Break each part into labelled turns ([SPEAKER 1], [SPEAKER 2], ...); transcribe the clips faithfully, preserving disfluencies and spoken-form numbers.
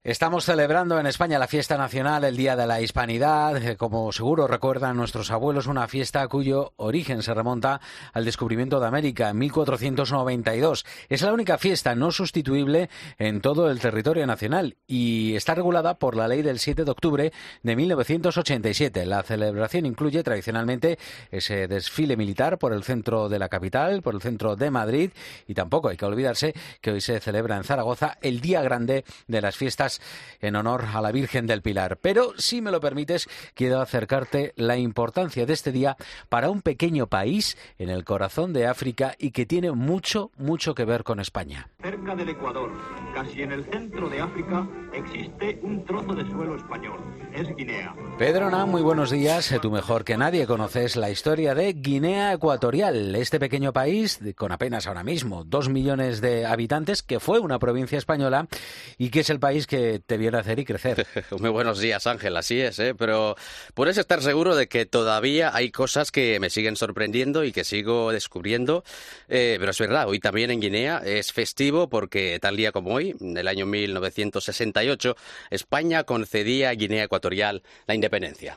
[SPEAKER 1] Estamos celebrando en España la fiesta nacional, el Día de la Hispanidad, como seguro recuerdan nuestros abuelos, una fiesta cuyo origen se remonta al descubrimiento de América en mil cuatrocientos noventa y dos. Es la única fiesta no sustituible en todo el territorio nacional y está regulada por la ley del siete de octubre de mil novecientos ochenta y siete. La celebración incluye tradicionalmente ese desfile militar por el centro de la capital, por el centro de Madrid, y tampoco hay que olvidarse que hoy se celebra en Zaragoza el Día Grande de las Fiestas en honor a la Virgen del Pilar. Pero, si me lo permites, quiero acercarte la importancia de este día para un pequeño país en el corazón de África y que tiene mucho, mucho que ver con España.
[SPEAKER 2] Cerca del Ecuador, casi en el centro de África, existe un trozo de suelo español. Es Guinea.
[SPEAKER 1] Pedrona, muy buenos días. Tú mejor que nadie conoces la historia de Guinea Ecuatorial, este pequeño país con apenas ahora mismo dos millones de habitantes, que fue una provincia española y que es el país que te vio nacer y crecer.
[SPEAKER 3] Muy buenos días, Ángel, así es, ¿eh? Pero puedes estar seguro de que todavía hay cosas que me siguen sorprendiendo y que sigo descubriendo, eh, pero es verdad, hoy también en Guinea es festivo porque tal día como hoy, en el año mil novecientos sesenta y ocho, España concedía a Guinea Ecuatorial la independencia.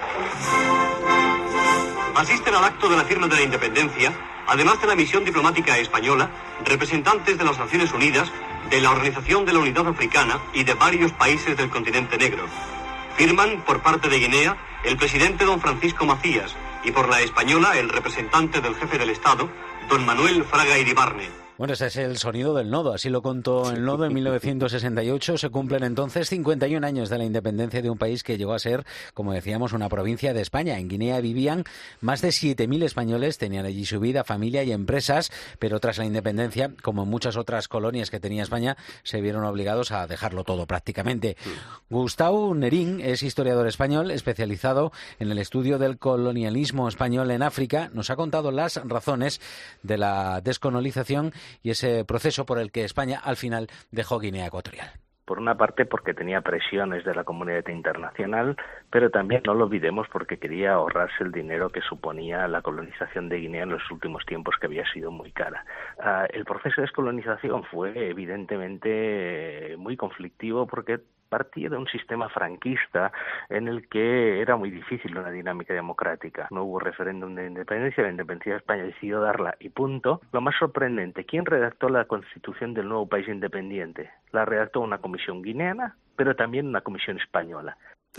[SPEAKER 2] Asisten al acto de la firma de la independencia, además de la misión diplomática española, representantes de las Naciones Unidas, de la Organización de la Unidad Africana y de varios países del continente negro. Firman, por parte de Guinea, el presidente don Francisco Macías y por la española el representante del jefe del Estado, don Manuel Fraga Iribarne.
[SPEAKER 1] Bueno, ese es el sonido del nodo, así lo contó el nodo en mil novecientos sesenta y ocho. Se cumplen entonces cincuenta y un años de la independencia de un país que llegó a ser, como decíamos, una provincia de España. En Guinea vivían más de siete mil españoles, tenían allí su vida, familia y empresas, pero tras la independencia, como en muchas otras colonias que tenía España, se vieron obligados a dejarlo todo prácticamente. Mm. Gustau Nerín es historiador español, especializado en el estudio del colonialismo español en África. Nos ha contado las razones de la descolonización y ese proceso por el que España al final dejó Guinea Ecuatorial.
[SPEAKER 4] Por una parte porque tenía presiones de la comunidad internacional, pero también no lo olvidemos porque quería ahorrarse el dinero que suponía la colonización de Guinea en los últimos tiempos, que había sido muy cara. Uh, el proceso de descolonización fue evidentemente muy conflictivo porque partía de un sistema franquista en el que era muy difícil una dinámica democrática. No hubo referéndum de independencia, la independencia de España decidió darla y punto. Lo más sorprendente, ¿quién redactó la constitución del nuevo país independiente? La redactó una comisión guineana, pero también una comisión española.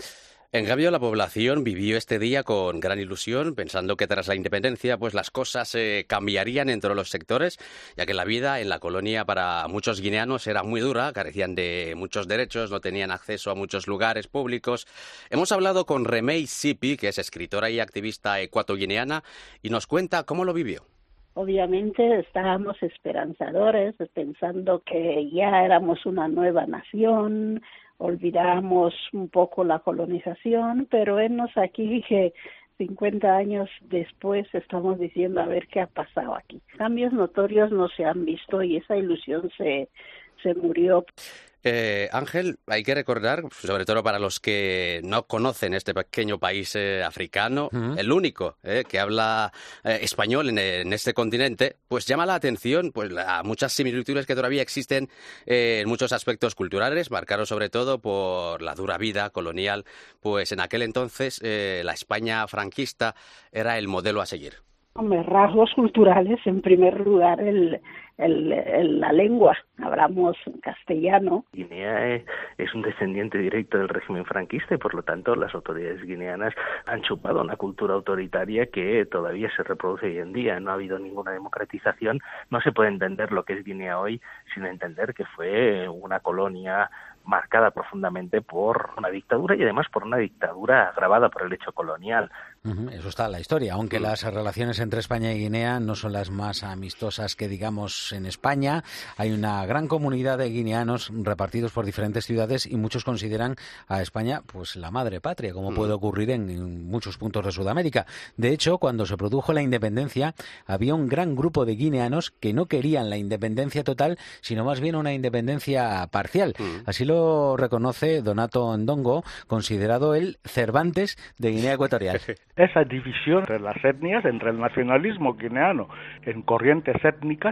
[SPEAKER 3] En cambio, la población vivió este día con gran ilusión, pensando que tras la independencia pues las cosas eh, cambiarían entre los sectores, ya que la vida en la colonia para muchos guineanos era muy dura, carecían de muchos derechos, no tenían acceso a muchos lugares públicos. Hemos hablado con Remey Sipi, que es escritora y activista ecuatoguineana, y nos cuenta cómo lo vivió.
[SPEAKER 5] Obviamente estábamos esperanzadores, pensando que ya éramos una nueva nación, olvidamos un poco la colonización, pero vennos aquí que cincuenta años después estamos diciendo a ver qué ha pasado aquí. Cambios notorios no se han visto y esa ilusión se, se murió.
[SPEAKER 3] Eh, Ángel, hay que recordar, sobre todo para los que no conocen este pequeño país eh, africano, uh-huh. el único eh, que habla eh, español en, en este continente, pues llama la atención pues la, muchas similitudes que todavía existen eh, en muchos aspectos culturales, marcados sobre todo por la dura vida colonial, pues en aquel entonces eh, la España franquista era el modelo a seguir.
[SPEAKER 5] Hombre, rasgos culturales, en primer lugar, el, el, el, la lengua. Hablamos castellano.
[SPEAKER 4] Guinea es, es un descendiente directo del régimen franquista y, por lo tanto, las autoridades guineanas han chupado una cultura autoritaria que todavía se reproduce hoy en día. No ha habido ninguna democratización. No se puede entender lo que es Guinea hoy sin entender que fue una colonia marcada profundamente por una dictadura y además por una dictadura agravada por el hecho colonial.
[SPEAKER 1] Uh-huh, eso está en la historia, aunque uh-huh. las relaciones entre España y Guinea no son las más amistosas que digamos en España. Hay una gran comunidad de guineanos repartidos por diferentes ciudades y muchos consideran a España pues la madre patria, como uh-huh. puede ocurrir en, en muchos puntos de Sudamérica. De hecho, cuando se produjo la independencia, había un gran grupo de guineanos que no querían la independencia total, sino más bien una independencia parcial. Uh-huh. Así lo lo reconoce Donato Ndongo, considerado el Cervantes de Guinea Ecuatorial.
[SPEAKER 6] Esa división entre las etnias, entre el nacionalismo guineano en corrientes étnicas,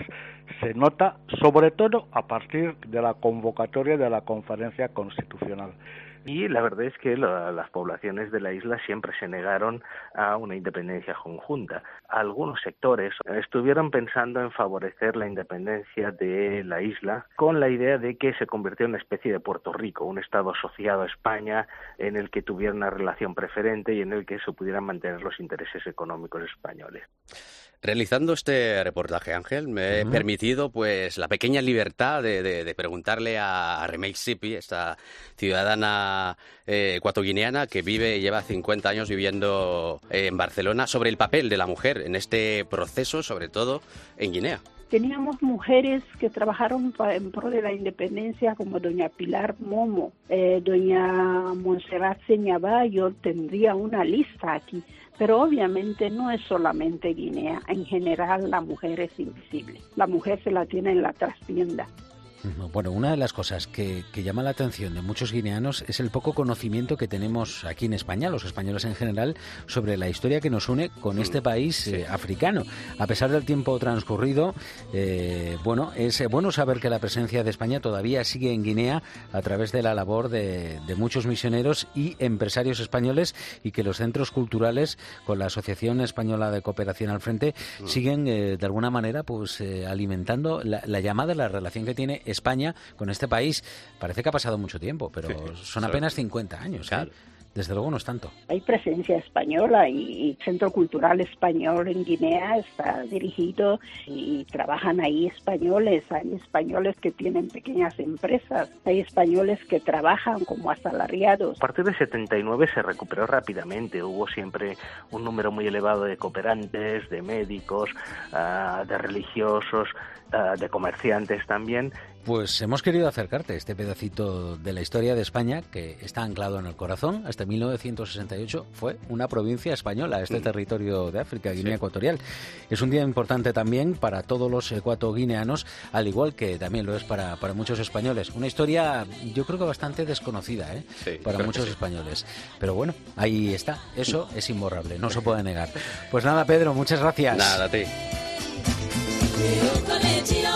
[SPEAKER 6] se nota sobre todo a partir de la convocatoria de la Conferencia Constitucional.
[SPEAKER 4] Y la verdad es que la, las poblaciones de la isla siempre se negaron a una independencia conjunta. Algunos sectores estuvieron pensando en favorecer la independencia de la isla con la idea de que se convirtiera en una especie de Puerto Rico, un estado asociado a España en el que tuviera una relación preferente y en el que se pudieran mantener los intereses económicos españoles.
[SPEAKER 3] Realizando este reportaje, Ángel, me he uh-huh. permitido pues la pequeña libertad de, de, de preguntarle a, a Remei Sipi, esta ciudadana eh, ecuatoguineana que vive y lleva cincuenta años viviendo eh, en Barcelona, sobre el papel de la mujer en este proceso, sobre todo en Guinea.
[SPEAKER 5] Teníamos mujeres que trabajaron en pro de la independencia, como doña Pilar Momo, eh, doña Montserrat Señabá. Yo tendría una lista aquí, pero obviamente no es solamente Guinea. En general la mujer es invisible, la mujer se la tiene en la trastienda.
[SPEAKER 1] Bueno, una de las cosas que, que llama la atención de muchos guineanos es el poco conocimiento que tenemos aquí en España, los españoles en general, sobre la historia que nos une con este país sí. eh, africano. A pesar del tiempo transcurrido, eh, bueno, es bueno saber que la presencia de España todavía sigue en Guinea a través de la labor de, de muchos misioneros y empresarios españoles, y que los centros culturales, con la Asociación Española de Cooperación al frente, mm. siguen eh, de alguna manera pues eh, alimentando la, la llamada, la relación que tiene España con este país. Parece que ha pasado mucho tiempo, pero sí, son apenas cincuenta años. Claro. ¿eh? Desde luego no es tanto.
[SPEAKER 5] Hay presencia española y el Centro Cultural Español en Guinea está dirigido y trabajan ahí españoles. Hay españoles que tienen pequeñas empresas, hay españoles que trabajan como asalariados.
[SPEAKER 4] A partir de setenta y nueve se recuperó rápidamente. Hubo siempre un número muy elevado de cooperantes, de médicos, uh, de religiosos, uh, de comerciantes también.
[SPEAKER 1] Pues hemos querido acercarte a este pedacito de la historia de España que está anclado en el corazón. Hasta mil novecientos sesenta y ocho fue una provincia española, este territorio de África, Guinea sí. Ecuatorial. Es un día importante también para todos los ecuatoguineanos, al igual que también lo es para, para muchos españoles. Una historia, yo creo que bastante desconocida ¿eh? sí, para muchos sí. españoles. Pero bueno, ahí está. Eso es imborrable, no se puede negar. Pues nada, Pedro, muchas gracias.
[SPEAKER 3] Nada, a ti.